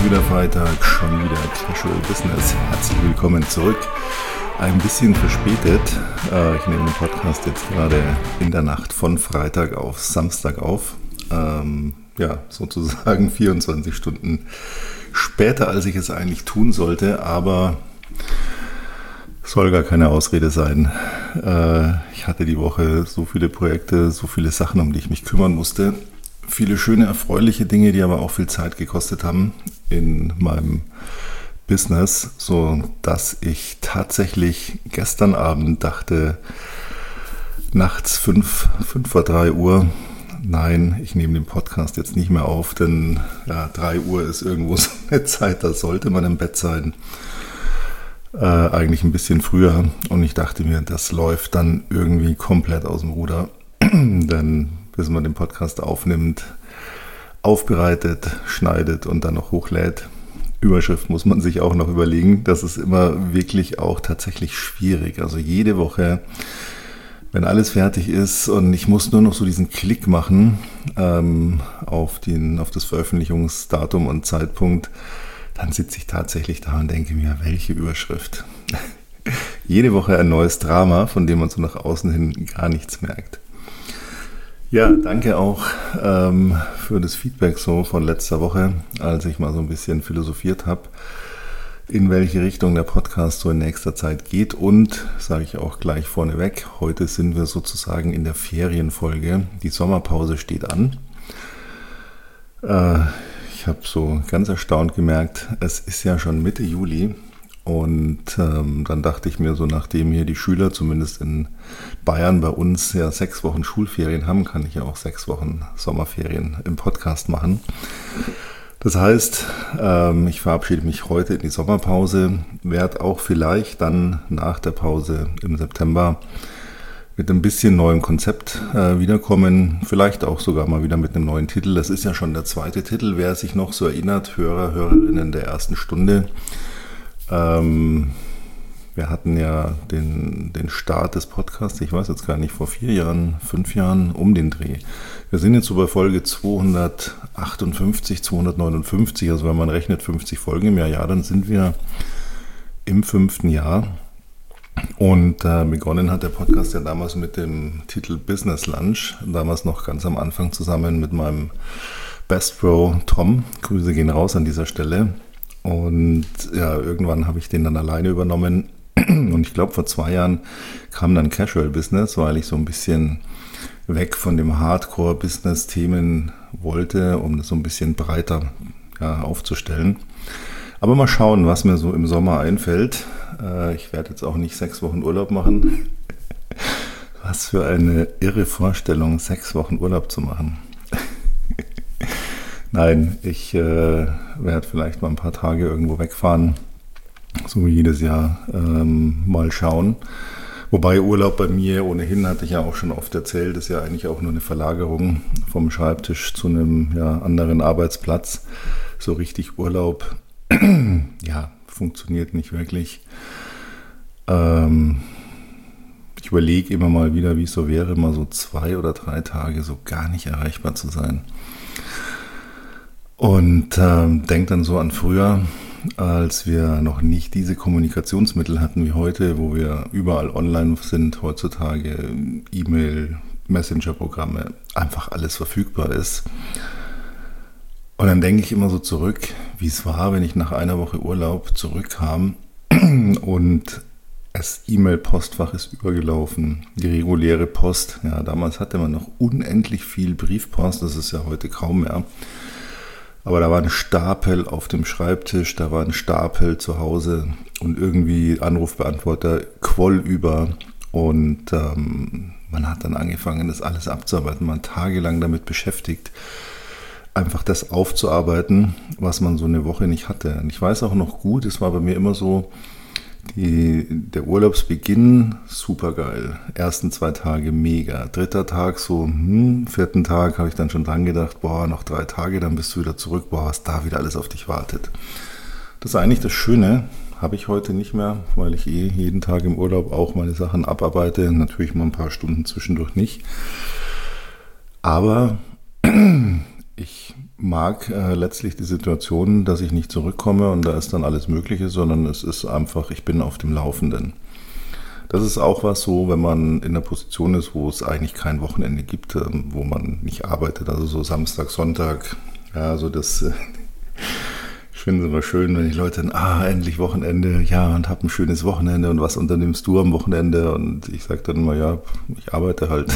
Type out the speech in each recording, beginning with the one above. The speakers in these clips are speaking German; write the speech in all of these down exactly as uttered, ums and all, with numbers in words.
wieder Freitag, schon wieder Casual Business. Herzlich willkommen zurück. Ein bisschen verspätet. Ich nehme den Podcast jetzt gerade in der Nacht von Freitag auf Samstag auf. Ähm, ja, sozusagen vierundzwanzig Stunden später, als ich es eigentlich tun sollte, aber soll gar keine Ausrede sein. Äh, ich hatte die Woche so viele Projekte, so viele Sachen, um die ich mich kümmern musste. Viele schöne, erfreuliche Dinge, die aber auch viel Zeit gekostet haben in meinem Business, so dass ich tatsächlich gestern Abend dachte, nachts fünf, fünf vor drei Uhr, nein, ich nehme den Podcast jetzt nicht mehr auf, denn ja, drei Uhr ist irgendwo so eine Zeit, da sollte man im Bett sein. Äh, eigentlich ein bisschen früher, und ich dachte mir, das läuft dann irgendwie komplett aus dem Ruder, denn bis man den Podcast aufnimmt, aufbereitet, schneidet und dann noch hochlädt. Überschrift muss man sich auch noch überlegen. Das ist immer wirklich auch tatsächlich schwierig. Also jede Woche, wenn alles fertig ist und ich muss nur noch so diesen Klick machen ähm, auf, den, auf das Veröffentlichungsdatum und Zeitpunkt, dann sitze ich tatsächlich da und denke mir, welche Überschrift. Jede Woche ein neues Drama, von dem man so nach außen hin gar nichts merkt. Ja, danke auch ähm, für das Feedback so von letzter Woche, als ich mal so ein bisschen philosophiert habe, in welche Richtung der Podcast so in nächster Zeit geht. Und, sage ich auch gleich vorneweg, heute sind wir sozusagen in der Ferienfolge. Die Sommerpause steht an. Äh, ich habe so ganz erstaunt gemerkt, es ist ja schon Mitte Juli. Und ähm, dann dachte ich mir so, nachdem hier die Schüler zumindest in Bayern bei uns ja sechs Wochen Schulferien haben, kann ich ja auch sechs Wochen Sommerferien im Podcast machen. Das heißt, ähm, ich verabschiede mich heute in die Sommerpause, werde auch vielleicht dann nach der Pause im September mit ein bisschen neuem Konzept äh, wiederkommen, vielleicht auch sogar mal wieder mit einem neuen Titel. Das ist ja schon der zweite Titel, wer sich noch so erinnert, Hörer, Hörerinnen der ersten Stunde. Ähm, wir hatten ja den, den Start des Podcasts, ich weiß jetzt gar nicht, vor vier Jahren, fünf Jahren, um den Dreh. Wir sind jetzt so bei Folge zweihundertachtundfünfzig, zweihundertneunundfünfzig, also wenn man rechnet fünfzig Folgen im Jahr, ja, dann sind wir im fünften Jahr. Und äh, begonnen hat der Podcast ja damals mit dem Titel Business Lunch, damals noch ganz am Anfang zusammen mit meinem Best Bro Tom. Grüße gehen raus an dieser Stelle. Und ja, irgendwann habe ich den dann alleine übernommen und ich glaube vor zwei Jahren kam dann Casual Business, weil ich so ein bisschen weg von dem Hardcore-Business-Themen wollte, um das so ein bisschen breiter ja, aufzustellen. Aber mal schauen, was mir so im Sommer einfällt. Äh, ich werde jetzt auch nicht sechs Wochen Urlaub machen. Was für eine irre Vorstellung, sechs Wochen Urlaub zu machen. Nein, ich äh, werde vielleicht mal ein paar Tage irgendwo wegfahren, so wie jedes Jahr, ähm, mal schauen. Wobei Urlaub bei mir ohnehin, hatte ich ja auch schon oft erzählt, ist ja eigentlich auch nur eine Verlagerung vom Schreibtisch zu einem ja, anderen Arbeitsplatz. So richtig Urlaub, ja, funktioniert nicht wirklich. Ähm, ich überlege immer mal wieder, wie es so wäre, mal so zwei oder drei Tage so gar nicht erreichbar zu sein. Und ähm, denkt dann so an früher, als wir noch nicht diese Kommunikationsmittel hatten wie heute, wo wir überall online sind, heutzutage E-Mail, Messenger-Programme, einfach alles verfügbar ist. Und dann denke ich immer so zurück, wie es war, wenn ich nach einer Woche Urlaub zurückkam und das E-Mail-Postfach ist übergelaufen, die reguläre Post. Ja, damals hatte man noch unendlich viel Briefpost, das ist ja heute kaum mehr. Aber da war ein Stapel auf dem Schreibtisch, da war ein Stapel zu Hause und irgendwie Anrufbeantworter quoll über. Und ähm, man hat dann angefangen, das alles abzuarbeiten. Man tagelang damit beschäftigt, einfach das aufzuarbeiten, was man so eine Woche nicht hatte. Und ich weiß auch noch gut, es war bei mir immer so, die, der Urlaubsbeginn, super geil. Ersten zwei Tage mega. Dritter Tag so, hm, vierten Tag habe ich dann schon dran gedacht, boah, noch drei Tage, dann bist du wieder zurück, boah, was da wieder alles auf dich wartet. Das ist eigentlich das Schöne, habe ich heute nicht mehr, weil ich eh jeden Tag im Urlaub auch meine Sachen abarbeite. Natürlich mal ein paar Stunden zwischendurch nicht. Aber ich mag äh, letztlich die Situation, dass ich nicht zurückkomme und da ist dann alles Mögliche, sondern es ist einfach, ich bin auf dem Laufenden. Das ist auch was so, wenn man in der Position ist, wo es eigentlich kein Wochenende gibt, äh, wo man nicht arbeitet, also so Samstag, Sonntag, ja, so das, äh, ich finde es immer schön, wenn die Leute dann, ah, endlich Wochenende, ja, und hab ein schönes Wochenende und was unternimmst du am Wochenende? Und ich sage dann immer, ja, ich arbeite halt.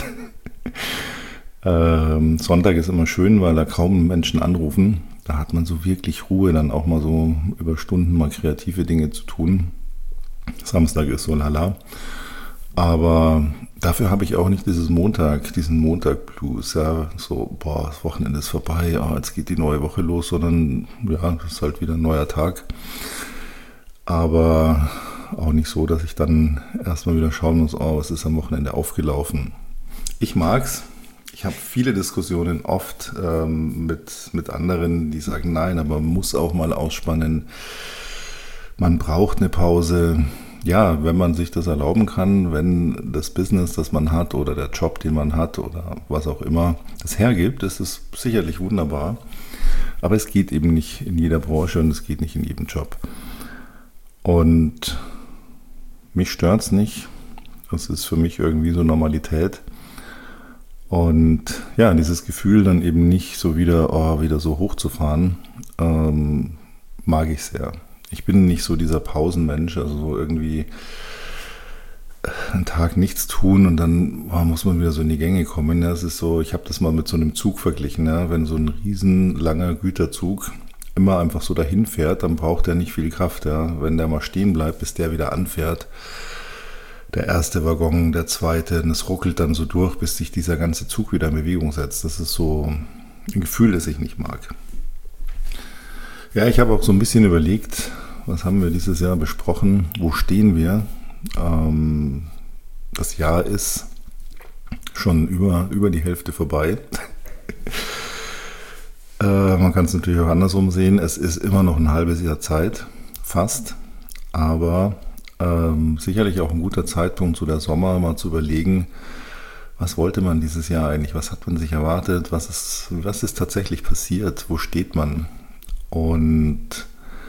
ähm, Sonntag ist immer schön, weil da kaum Menschen anrufen. Da hat man so wirklich Ruhe, dann auch mal so über Stunden mal kreative Dinge zu tun. Samstag ist so lala. Aber dafür habe ich auch nicht dieses Montag, diesen Montag-Blues, ja, so, boah, das Wochenende ist vorbei, oh, jetzt geht die neue Woche los, sondern, ja, das ist halt wieder ein neuer Tag. Aber auch nicht so, dass ich dann erstmal wieder schauen muss, oh, was ist am Wochenende aufgelaufen. Ich mag's. Ich habe viele Diskussionen oft ähm, mit, mit anderen, die sagen, nein, aber man muss auch mal ausspannen. Man braucht eine Pause. Ja, wenn man sich das erlauben kann, wenn das Business, das man hat oder der Job, den man hat oder was auch immer, das hergibt, ist es sicherlich wunderbar. Aber es geht eben nicht in jeder Branche und es geht nicht in jedem Job. Und mich stört's nicht. Das ist für mich irgendwie so Normalität. Und ja, dieses Gefühl dann eben nicht so wieder, oh, wieder so hochzufahren, ähm, mag ich sehr. Ich bin nicht so dieser Pausenmensch, also so irgendwie einen Tag nichts tun und dann oh, muss man wieder so in die Gänge kommen. Ja, es ist so, ich habe das mal mit so einem Zug verglichen, ja, wenn so ein riesen langer Güterzug immer einfach so dahin fährt, dann braucht er nicht viel Kraft. Ja. Wenn der mal stehen bleibt, bis der wieder anfährt, der erste Waggon, der zweite, und es ruckelt dann so durch, bis sich dieser ganze Zug wieder in Bewegung setzt. Das ist so ein Gefühl, das ich nicht mag. Ja, ich habe auch so ein bisschen überlegt, was haben wir dieses Jahr besprochen, wo stehen wir? Ähm, das Jahr ist schon über, über die Hälfte vorbei. äh, man kann es natürlich auch andersrum sehen, es ist immer noch ein halbes Jahr Zeit, fast, aber ähm, sicherlich auch ein guter Zeitpunkt, so der Sommer, mal zu überlegen, was wollte man dieses Jahr eigentlich, was hat man sich erwartet, was ist, was ist tatsächlich passiert, wo steht man? Und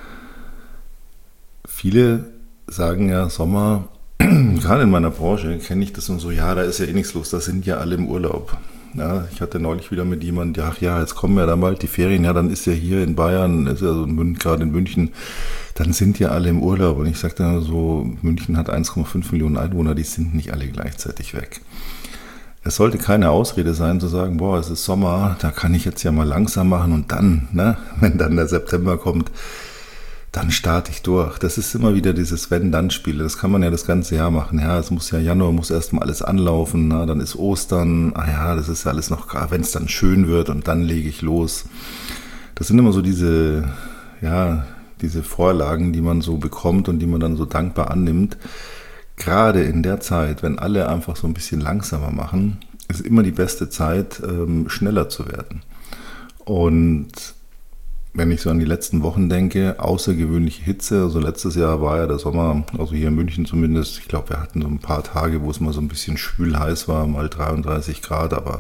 viele sagen ja, Sommer, gerade in meiner Branche kenne ich das und so, ja, da ist ja eh nichts los, da sind ja alle im Urlaub. Ja, ich hatte neulich wieder mit jemandem, ach ja, jetzt kommen ja dann bald die Ferien, ja, dann ist ja hier in Bayern, ist ja so gerade in München, dann sind ja alle im Urlaub. Und ich sagte dann so, München hat eins Komma fünf Millionen Einwohner, die sind nicht alle gleichzeitig weg. Es sollte keine Ausrede sein, zu sagen, boah, es ist Sommer, da kann ich jetzt ja mal langsam machen und dann, ne, wenn dann der September kommt, dann starte ich durch. Das ist immer wieder dieses Wenn-Dann-Spiel. Das kann man ja das ganze Jahr machen. Ja, es muss ja Januar, muss erstmal alles anlaufen, na, dann ist Ostern, ah ja, das ist ja alles noch, wenn es dann schön wird und dann lege ich los. Das sind immer so diese, ja, diese Vorlagen, die man so bekommt und die man dann so dankbar annimmt. Gerade in der Zeit, wenn alle einfach so ein bisschen langsamer machen, ist immer die beste Zeit, ähm, schneller zu werden. Und wenn ich so an die letzten Wochen denke, außergewöhnliche Hitze, also letztes Jahr war ja der Sommer, also hier in München zumindest, ich glaube, wir hatten so ein paar Tage, wo es mal so ein bisschen schwül heiß war, mal dreiunddreißig Grad, aber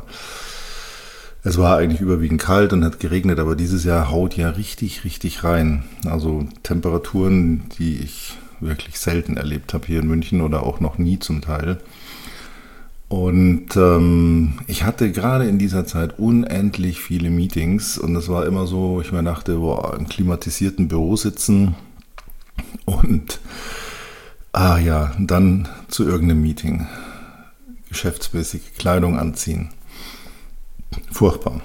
es war eigentlich überwiegend kalt und hat geregnet, aber dieses Jahr haut ja richtig, richtig rein. Also Temperaturen, die ich wirklich selten erlebt habe hier in München oder auch noch nie zum Teil. Und ähm, ich hatte gerade in dieser Zeit unendlich viele Meetings und es war immer so, ich mir dachte, boah, im klimatisierten Büro sitzen und ah ja, dann zu irgendeinem Meeting, geschäftsmäßige Kleidung anziehen. Furchtbar.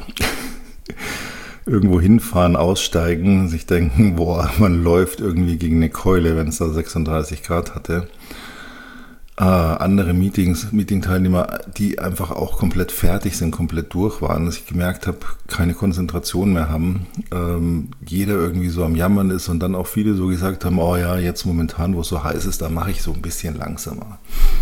Irgendwo hinfahren, aussteigen, sich denken, boah, man läuft irgendwie gegen eine Keule, wenn es da sechsunddreißig Grad hatte. Ah, andere Meetings, Meeting-Teilnehmer, die einfach auch komplett fertig sind, komplett durch waren, dass ich gemerkt habe, keine Konzentration mehr haben, ähm, jeder irgendwie so am Jammern ist und dann auch viele so gesagt haben, oh ja, jetzt momentan, wo es so heiß ist, da mache ich so ein bisschen langsamer.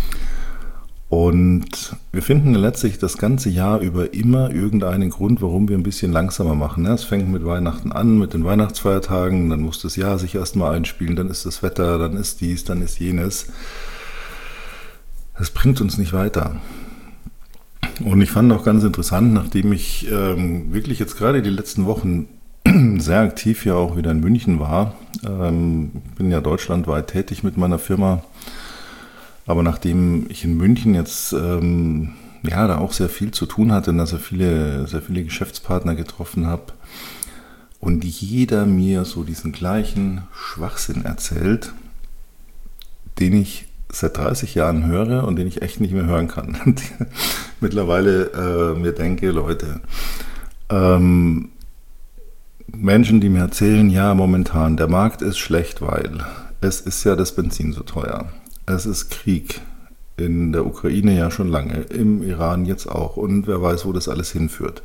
Und wir finden letztlich das ganze Jahr über immer irgendeinen Grund, warum wir ein bisschen langsamer machen. Es fängt mit Weihnachten an, mit den Weihnachtsfeiertagen, dann muss das Jahr sich erstmal einspielen, dann ist das Wetter, dann ist dies, dann ist jenes. Das bringt uns nicht weiter. Und ich fand auch ganz interessant, nachdem ich ähm, wirklich jetzt gerade die letzten Wochen sehr aktiv ja auch wieder in München war, ähm, bin ja deutschlandweit tätig mit meiner Firma, aber nachdem ich in München jetzt ähm, ja da auch sehr viel zu tun hatte und da sehr viele, sehr viele Geschäftspartner getroffen habe und jeder mir so diesen gleichen Schwachsinn erzählt, den ich seit dreißig Jahren höre und den ich echt nicht mehr hören kann. Und mittlerweile äh, mir denke, Leute, ähm, Menschen, die mir erzählen, ja, momentan, der Markt ist schlecht, weil es ist ja das Benzin so teuer. Es ist Krieg in der Ukraine ja schon lange, im Iran jetzt auch und wer weiß, wo das alles hinführt.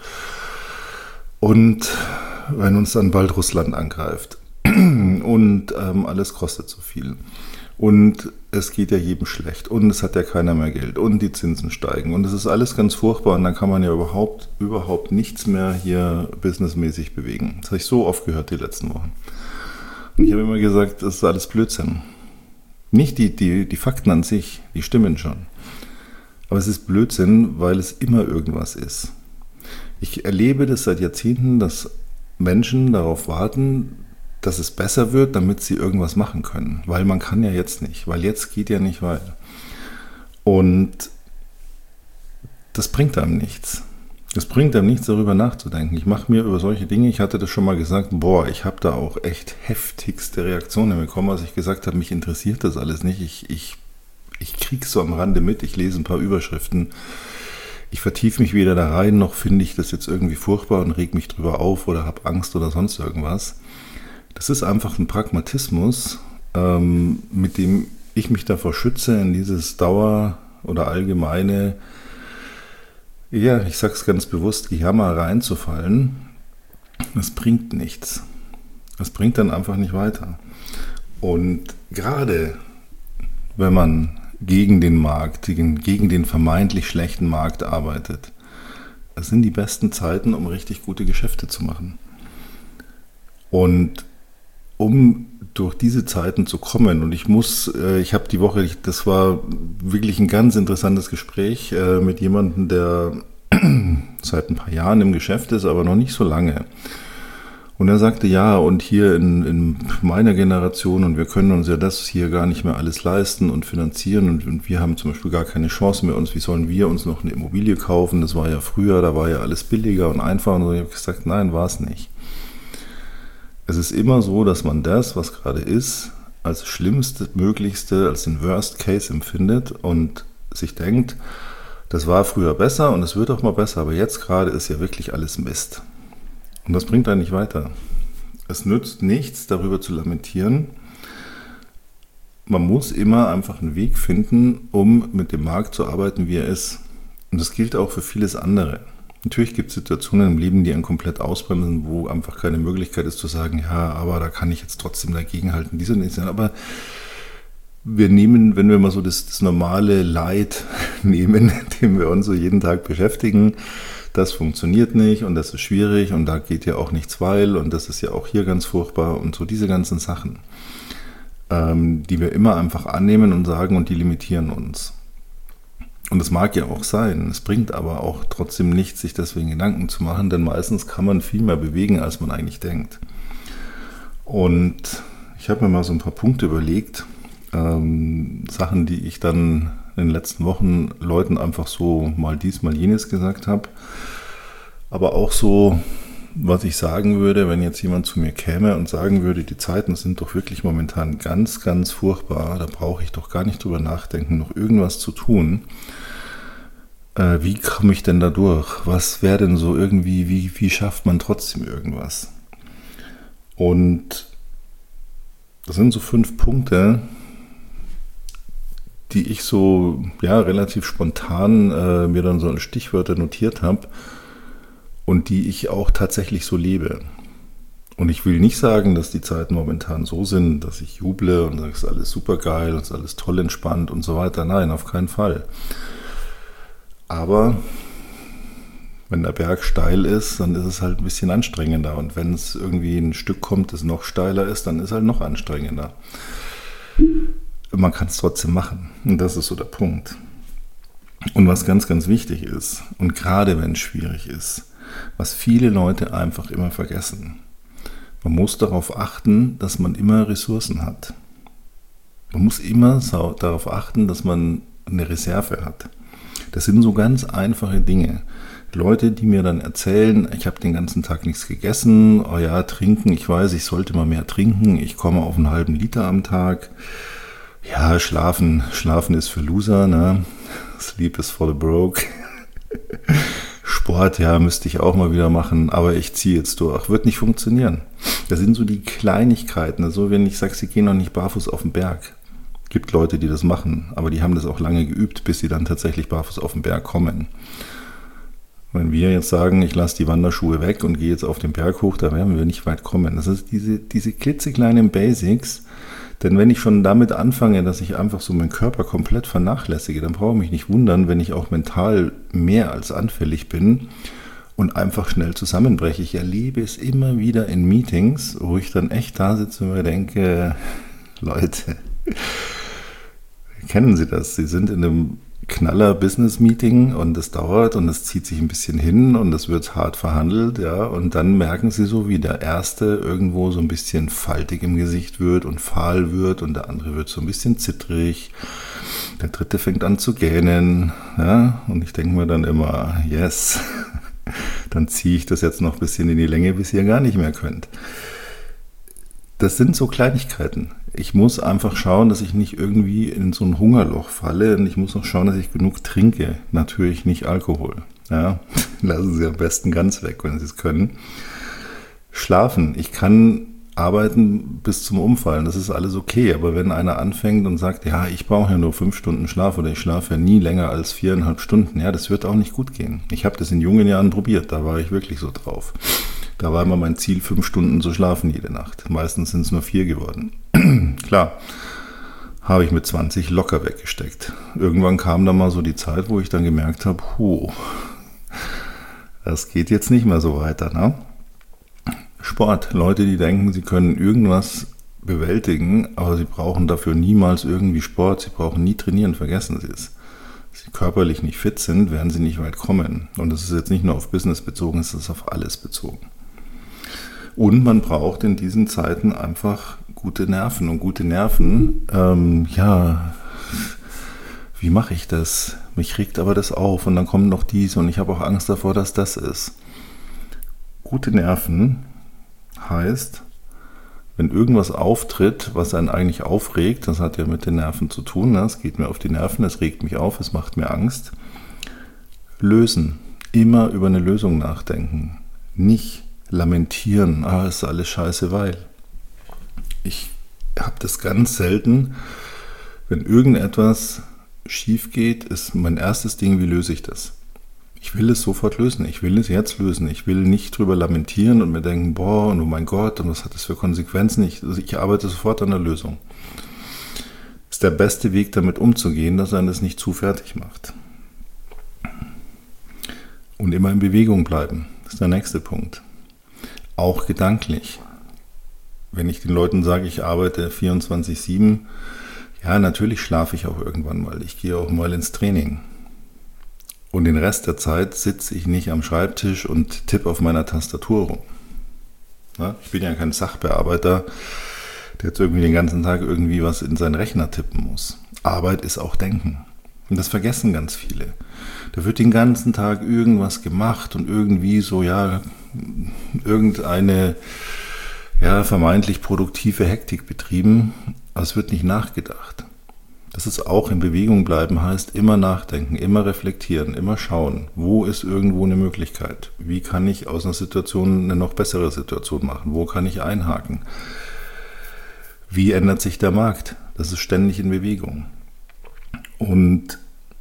Und wenn uns dann bald Russland angreift und ähm, alles kostet so viel. Und es geht ja jedem schlecht und es hat ja keiner mehr Geld und die Zinsen steigen und es ist alles ganz furchtbar und dann kann man ja überhaupt, überhaupt nichts mehr hier businessmäßig bewegen. Das habe ich so oft gehört die letzten Wochen. Und ich habe immer gesagt, das ist alles Blödsinn. Nicht die, die, die Fakten an sich, die stimmen schon. Aber es ist Blödsinn, weil es immer irgendwas ist. Ich erlebe das seit Jahrzehnten, dass Menschen darauf warten, dass es besser wird, damit sie irgendwas machen können. Weil man kann ja jetzt nicht, weil jetzt geht ja nicht weiter. Und das bringt einem nichts. Das bringt einem nichts, darüber nachzudenken. Ich mache mir über solche Dinge, ich hatte das schon mal gesagt, boah, ich habe da auch echt heftigste Reaktionen bekommen, als ich gesagt habe, mich interessiert das alles nicht. Ich, ich, ich kriege es so am Rande mit, ich lese ein paar Überschriften. Ich vertiefe mich weder da rein, noch finde ich das jetzt irgendwie furchtbar und reg mich drüber auf oder habe Angst oder sonst irgendwas. Das ist einfach ein Pragmatismus, ähm, mit dem ich mich davor schütze, in dieses Dauer- oder allgemeine, ja, ich sage es ganz bewusst, Gejammer reinzufallen. Das bringt nichts. Das bringt dann einfach nicht weiter. Und gerade wenn man gegen den Markt, gegen, gegen den vermeintlich schlechten Markt arbeitet, das sind die besten Zeiten, um richtig gute Geschäfte zu machen. Und um durch diese Zeiten zu kommen, und ich muss, äh, ich habe die Woche, das war wirklich ein ganz interessantes Gespräch äh, mit jemandem, der seit ein paar Jahren im Geschäft ist, aber noch nicht so lange. Und er sagte, ja, und hier in, in meiner Generation, und wir können uns ja das hier gar nicht mehr alles leisten und finanzieren, und, und wir haben zum Beispiel gar keine Chance mehr, uns, wie sollen wir uns noch eine Immobilie kaufen? Das war ja früher, da war ja alles billiger und einfacher. Und ich habe gesagt, nein, war es nicht. Es ist immer so, dass man das, was gerade ist, als schlimmste, möglichste, als den Worst Case empfindet und sich denkt, das war früher besser und es wird auch mal besser, aber jetzt gerade ist ja wirklich alles Mist. Und das bringt einen nicht weiter. Es nützt nichts, darüber zu lamentieren. Man muss immer einfach einen Weg finden, um mit dem Markt zu arbeiten, wie er ist. Und das gilt auch für vieles andere. Natürlich gibt es Situationen im Leben, die einen komplett ausbremsen, wo einfach keine Möglichkeit ist zu sagen, ja, aber da kann ich jetzt trotzdem dagegenhalten, diese und diese. Aber wir nehmen, wenn wir mal so das, das normale Leid nehmen, dem wir uns so jeden Tag beschäftigen, das funktioniert nicht und das ist schwierig und da geht ja auch nichts weil und das ist ja auch hier ganz furchtbar und so diese ganzen Sachen, ähm, die wir immer einfach annehmen und sagen und die limitieren uns. Und das mag ja auch sein, es bringt aber auch trotzdem nichts, sich deswegen Gedanken zu machen, denn meistens kann man viel mehr bewegen, als man eigentlich denkt. Und ich habe mir mal so ein paar Punkte überlegt, ähm, Sachen, die ich dann in den letzten Wochen Leuten einfach so mal dies, mal jenes gesagt habe, aber auch so, was ich sagen würde, wenn jetzt jemand zu mir käme und sagen würde, die Zeiten sind doch wirklich momentan ganz, ganz furchtbar, da brauche ich doch gar nicht drüber nachdenken, noch irgendwas zu tun. Äh, wie komme ich denn da durch? Was wäre denn so irgendwie, wie, wie schafft man trotzdem irgendwas? Und das sind so fünf Punkte, die ich so ja relativ spontan äh, mir dann so als Stichwörter notiert habe und die ich auch tatsächlich so lebe. Und ich will nicht sagen, dass die Zeiten momentan so sind, dass ich juble und sage, es ist alles super geil und es ist alles toll entspannt und so weiter. Nein, auf keinen Fall. Aber wenn der Berg steil ist, dann ist es halt ein bisschen anstrengender. Und wenn es irgendwie ein Stück kommt, das noch steiler ist, dann ist es halt noch anstrengender. Man kann es trotzdem machen. Und das ist so der Punkt. Und was ganz, ganz wichtig ist, und gerade wenn es schwierig ist, was viele Leute einfach immer vergessen, man muss darauf achten, dass man immer Ressourcen hat. Man muss immer darauf achten, dass man eine Reserve hat. Das sind so ganz einfache Dinge. Leute, die mir dann erzählen, ich habe den ganzen Tag nichts gegessen, oh ja, trinken, ich weiß, ich sollte mal mehr trinken, ich komme auf einen halben Liter am Tag. Ja, schlafen, schlafen ist für Loser, ne? Sleep is for the broke. Sport, ja, müsste ich auch mal wieder machen, aber ich ziehe jetzt durch. Wird nicht funktionieren. Das sind so die Kleinigkeiten. So, wenn ich sage, sie gehen noch nicht barfuß auf den Berg. Gibt Leute, die das machen, aber die haben das auch lange geübt, bis sie dann tatsächlich barfuß auf den Berg kommen. Wenn wir jetzt sagen, ich lasse die Wanderschuhe weg und gehe jetzt auf den Berg hoch, da werden wir nicht weit kommen. Das ist diese, diese klitzekleinen Basics. Denn wenn ich schon damit anfange, dass ich einfach so meinen Körper komplett vernachlässige, dann brauche ich mich nicht wundern, wenn ich auch mental mehr als anfällig bin und einfach schnell zusammenbreche. Ich erlebe es immer wieder in Meetings, wo ich dann echt da sitze und mir denke, Leute, kennen Sie das? Sie sind in einem Knaller-Business-Meeting und es dauert und es zieht sich ein bisschen hin und es wird hart verhandelt, ja, und dann merken Sie so, wie der Erste irgendwo so ein bisschen faltig im Gesicht wird und fahl wird und der andere wird so ein bisschen zittrig, der Dritte fängt an zu gähnen, ja, und ich denke mir dann immer, yes, dann ziehe ich das jetzt noch ein bisschen in die Länge, bis ihr gar nicht mehr könnt. Das sind so Kleinigkeiten. Ich muss einfach schauen, dass ich nicht irgendwie in so ein Hungerloch falle und ich muss auch schauen, dass ich genug trinke. Natürlich nicht Alkohol. Ja, lassen Sie am besten ganz weg, wenn Sie es können. Schlafen. Ich kann arbeiten bis zum Umfallen. Das ist alles okay. Aber wenn einer anfängt und sagt, ja, ich brauche ja nur fünf Stunden Schlaf oder ich schlafe ja nie länger als viereinhalb Stunden, ja, das wird auch nicht gut gehen. Ich habe das in jungen Jahren probiert. Da war ich wirklich so drauf. Da war immer mein Ziel, fünf Stunden zu schlafen jede Nacht. Meistens sind es nur vier geworden. Klar, habe ich mit zwanzig locker weggesteckt. Irgendwann kam dann mal so die Zeit, wo ich dann gemerkt habe, huh, das geht jetzt nicht mehr so weiter, ne? Sport. Leute, die denken, sie können irgendwas bewältigen, aber sie brauchen dafür niemals irgendwie Sport. Sie brauchen nie trainieren, vergessen Sie es. Sie körperlich nicht fit sind, werden sie nicht weit kommen. Und das ist jetzt nicht nur auf Business bezogen, es ist auf alles bezogen. Und man braucht in diesen Zeiten einfach gute Nerven. Und gute Nerven, ähm, ja, wie mache ich das? Mich regt aber das auf und dann kommt noch dies und ich habe auch Angst davor, dass das ist. Gute Nerven heißt, wenn irgendwas auftritt, was einen eigentlich aufregt, das hat ja mit den Nerven zu tun, ne? Es geht mir auf die Nerven, es regt mich auf, es macht mir Angst. Lösen. Immer über eine Lösung nachdenken. Nicht lamentieren, ah, ist alles scheiße, weil. Ich habe das ganz selten, wenn irgendetwas schief geht, ist mein erstes Ding, wie löse ich das? Ich will es sofort lösen, ich will es jetzt lösen, ich will nicht drüber lamentieren und mir denken, boah, und oh mein Gott, und was hat das für Konsequenzen? Ich, also ich arbeite sofort an der Lösung. Das ist der beste Weg, damit umzugehen, dass einen das nicht zu fertig macht. Und immer in Bewegung bleiben, das ist der nächste Punkt. Auch gedanklich. Wenn ich den Leuten sage, ich arbeite vierundzwanzig sieben, ja, natürlich schlafe ich auch irgendwann mal. Ich gehe auch mal ins Training. Und den Rest der Zeit sitze ich nicht am Schreibtisch und tippe auf meiner Tastatur rum. Ja, ich bin ja kein Sachbearbeiter, der jetzt irgendwie den ganzen Tag irgendwie was in seinen Rechner tippen muss. Arbeit ist auch Denken. Und das vergessen ganz viele. Da wird den ganzen Tag irgendwas gemacht und irgendwie so, ja, irgendeine ja, vermeintlich produktive Hektik betrieben, aber es wird nicht nachgedacht. Das ist auch in Bewegung bleiben, heißt immer nachdenken, immer reflektieren, immer schauen, wo ist irgendwo eine Möglichkeit? Wie kann ich aus einer Situation eine noch bessere Situation machen? Wo kann ich einhaken? Wie ändert sich der Markt? Das ist ständig in Bewegung. Und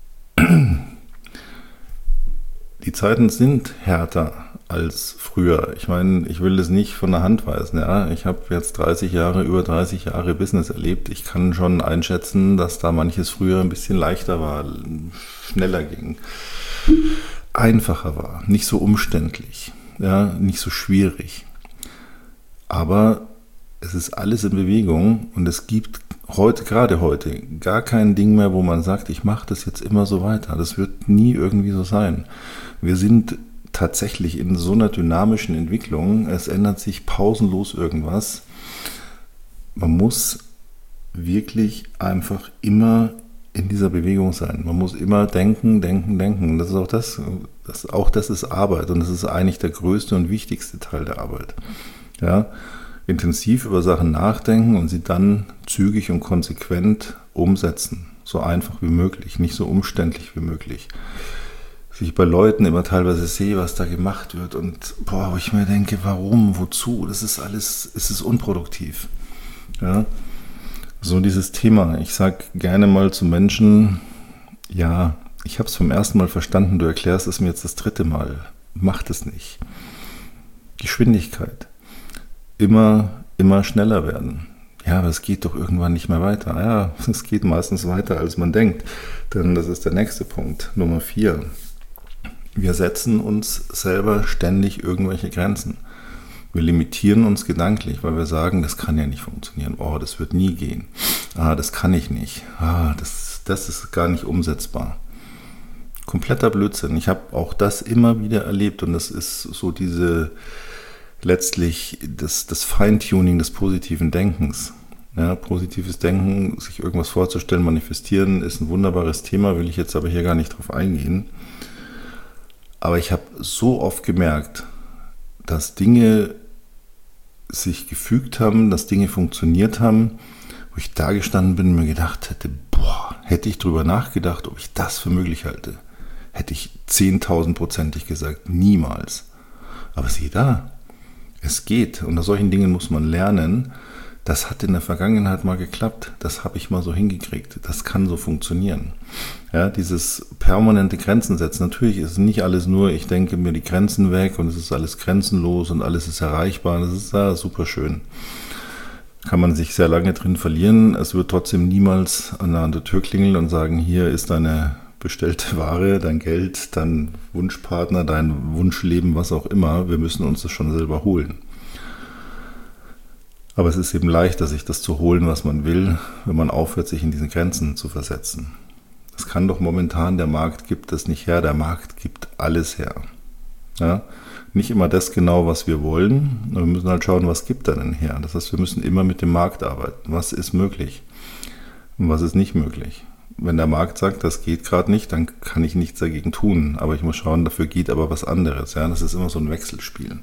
die Zeiten sind härter als früher. Ich meine, ich will das nicht von der Hand weisen. Ja? Ich habe jetzt dreißig Jahre, über dreißig Jahre Business erlebt. Ich kann schon einschätzen, dass da manches früher ein bisschen leichter war, schneller ging, einfacher war, nicht so umständlich, ja? Nicht so schwierig. Aber es ist alles in Bewegung und es gibt heute, gerade heute, gar kein Ding mehr, wo man sagt, ich mache das jetzt immer so weiter. Das wird nie irgendwie so sein. Wir sind tatsächlich in so einer dynamischen Entwicklung. Es ändert sich pausenlos irgendwas. Man muss wirklich einfach immer in dieser Bewegung sein. Man muss immer denken, denken, denken. Das ist auch das, das, auch das ist Arbeit und das ist eigentlich der größte und wichtigste Teil der Arbeit. Ja, intensiv über Sachen nachdenken und sie dann zügig und konsequent umsetzen. So einfach wie möglich, nicht so umständlich wie möglich. Wie ich bei Leuten immer teilweise sehe, was da gemacht wird und boah, wo ich mir denke, warum, wozu, das ist alles, es ist unproduktiv. Ja, so dieses Thema. Ich sage gerne mal zu Menschen, ja, ich habe es vom ersten Mal verstanden, du erklärst es mir jetzt das dritte Mal. Mach das nicht. Geschwindigkeit. Immer, immer schneller werden. Ja, aber es geht doch irgendwann nicht mehr weiter. Ja, es geht meistens weiter, als man denkt. Denn das ist der nächste Punkt, Nummer vier. Wir setzen uns selber ständig irgendwelche Grenzen. Wir limitieren uns gedanklich, weil wir sagen, das kann ja nicht funktionieren. Oh, das wird nie gehen. Ah, das kann ich nicht. Ah, das, das ist gar nicht umsetzbar. Kompletter Blödsinn. Ich habe auch das immer wieder erlebt und das ist so diese letztlich das, das Feintuning des positiven Denkens. Ja, positives Denken, sich irgendwas vorzustellen, manifestieren, ist ein wunderbares Thema, will ich jetzt aber hier gar nicht drauf eingehen. Aber ich habe so oft gemerkt, dass Dinge sich gefügt haben, dass Dinge funktioniert haben, wo ich da gestanden bin und mir gedacht hätte, boah, hätte ich drüber nachgedacht, ob ich das für möglich halte, hätte ich zehntausendprozentig gesagt, niemals. Aber sieh da, es geht. Und aus solchen Dingen muss man lernen. Das hat in der Vergangenheit mal geklappt. Das habe ich mal so hingekriegt. Das kann so funktionieren. Ja, dieses permanente Grenzen setzen. Natürlich ist nicht alles nur, ich denke mir die Grenzen weg und es ist alles grenzenlos und alles ist erreichbar. Das ist ja super schön. Kann man sich sehr lange drin verlieren. Es wird trotzdem niemals an der Tür klingeln und sagen, hier ist deine bestellte Ware, dein Geld, dein Wunschpartner, dein Wunschleben, was auch immer. Wir müssen uns das schon selber holen. Aber es ist eben leichter, sich das zu holen, was man will, wenn man aufhört, sich in diesen Grenzen zu versetzen. Es kann doch momentan, der Markt gibt das nicht her, der Markt gibt alles her. Ja? Nicht immer das genau, was wir wollen, aber wir müssen halt schauen, was gibt er denn her. Das heißt, wir müssen immer mit dem Markt arbeiten. Was ist möglich und was ist nicht möglich? Wenn der Markt sagt, das geht gerade nicht, dann kann ich nichts dagegen tun. Aber ich muss schauen, dafür geht aber was anderes. Ja, das ist immer so ein Wechselspiel.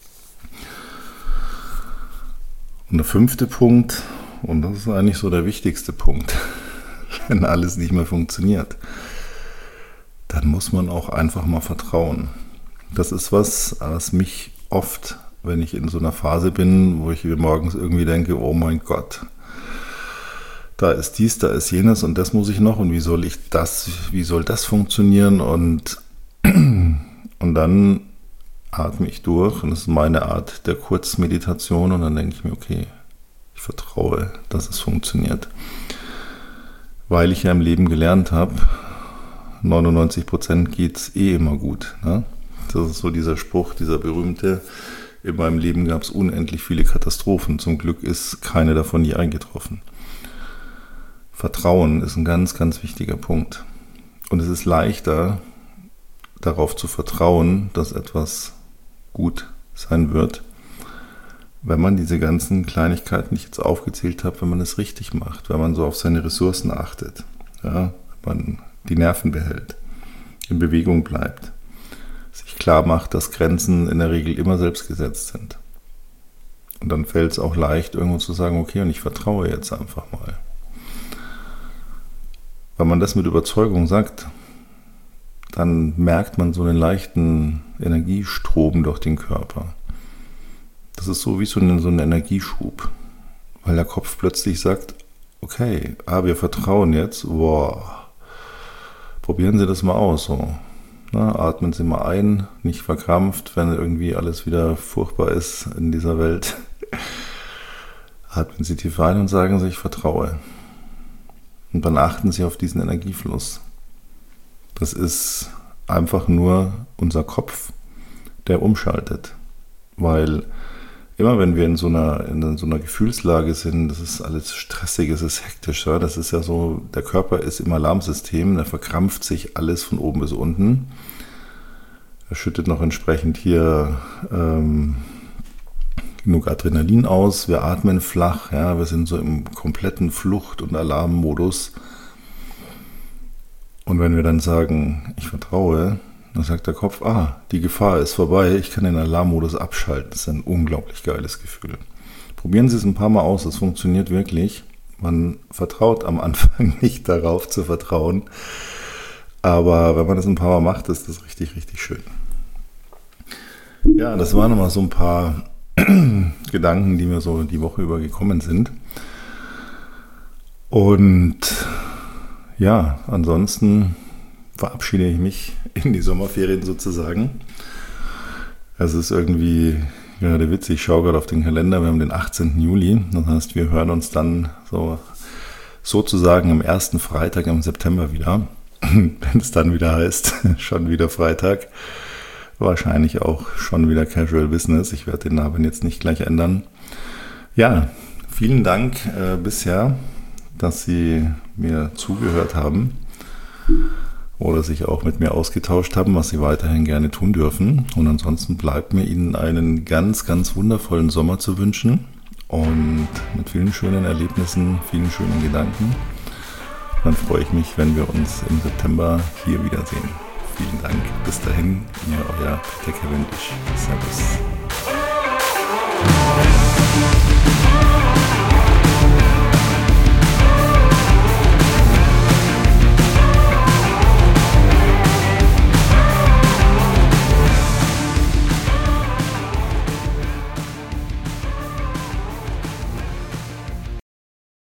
Und der fünfte Punkt, und das ist eigentlich so der wichtigste Punkt, wenn alles nicht mehr funktioniert, dann muss man auch einfach mal vertrauen. Das ist was, was mich oft, wenn ich in so einer Phase bin, wo ich morgens irgendwie denke, oh mein Gott, da ist dies, da ist jenes und das muss ich noch und wie soll ich das, wie soll das funktionieren und, und dann atme ich durch und das ist meine Art der Kurzmeditation und dann denke ich mir, okay, ich vertraue, dass es funktioniert. Weil ich ja im Leben gelernt habe, neunundneunzig Prozent geht es eh immer gut. Ne? Das ist so dieser Spruch, dieser berühmte, in meinem Leben gab es unendlich viele Katastrophen, zum Glück ist keine davon je eingetroffen. Vertrauen ist ein ganz, ganz wichtiger Punkt. Und es ist leichter, darauf zu vertrauen, dass etwas gut sein wird, wenn man diese ganzen Kleinigkeiten, die ich jetzt aufgezählt habe, wenn man es richtig macht, wenn man so auf seine Ressourcen achtet, ja, wenn man die Nerven behält, in Bewegung bleibt, sich klar macht, dass Grenzen in der Regel immer selbst gesetzt sind. Und dann fällt es auch leicht, irgendwo zu sagen, okay, und ich vertraue jetzt einfach mal. Wenn man das mit Überzeugung sagt, dann merkt man so einen leichten Energiestrom durch den Körper. Das ist so wie so ein, so ein Energieschub, weil der Kopf plötzlich sagt, okay, ah, wir vertrauen jetzt, boah, probieren Sie das mal aus. So. Na, atmen Sie mal ein, nicht verkrampft, wenn irgendwie alles wieder furchtbar ist in dieser Welt. Atmen Sie tief ein und sagen Sie, ich vertraue. Und dann achten Sie auf diesen Energiefluss. Das ist einfach nur unser Kopf, der umschaltet. Weil immer wenn wir in so einer, in so einer Gefühlslage sind, das ist alles stressig, es ist hektisch, ja? Das ist ja so, der Körper ist im Alarmsystem, da verkrampft sich alles von oben bis unten. Er schüttet noch entsprechend hier ähm, genug Adrenalin aus, wir atmen flach, ja? Wir sind so im kompletten Flucht- und Alarmmodus. Und wenn wir dann sagen, ich vertraue, dann sagt der Kopf, ah, die Gefahr ist vorbei, ich kann den Alarmmodus abschalten. Das ist ein unglaublich geiles Gefühl. Probieren Sie es ein paar Mal aus, es funktioniert wirklich. Man vertraut am Anfang nicht darauf zu vertrauen, aber wenn man das ein paar Mal macht, ist das richtig, richtig schön. Ja, das waren nochmal so ein paar Gedanken, die mir so die Woche über gekommen sind. Und ja, ansonsten verabschiede ich mich in die Sommerferien sozusagen. Es ist irgendwie gerade witzig, ich schaue gerade auf den Kalender, wir haben den achtzehnten Juli, das heißt, wir hören uns dann so sozusagen am ersten Freitag im September wieder, wenn es dann wieder heißt, schon wieder Freitag, wahrscheinlich auch schon wieder Casual Business, ich werde den Namen jetzt nicht gleich ändern. Ja, vielen Dank äh, bisher, dass Sie mir zugehört haben oder sich auch mit mir ausgetauscht haben, was Sie weiterhin gerne tun dürfen. Und ansonsten bleibt mir Ihnen einen ganz, ganz wundervollen Sommer zu wünschen und mit vielen schönen Erlebnissen, vielen schönen Gedanken. Dann freue ich mich, wenn wir uns im September hier wiedersehen. Vielen Dank. Bis dahin, ihr euer Peter Cavendish. Servus.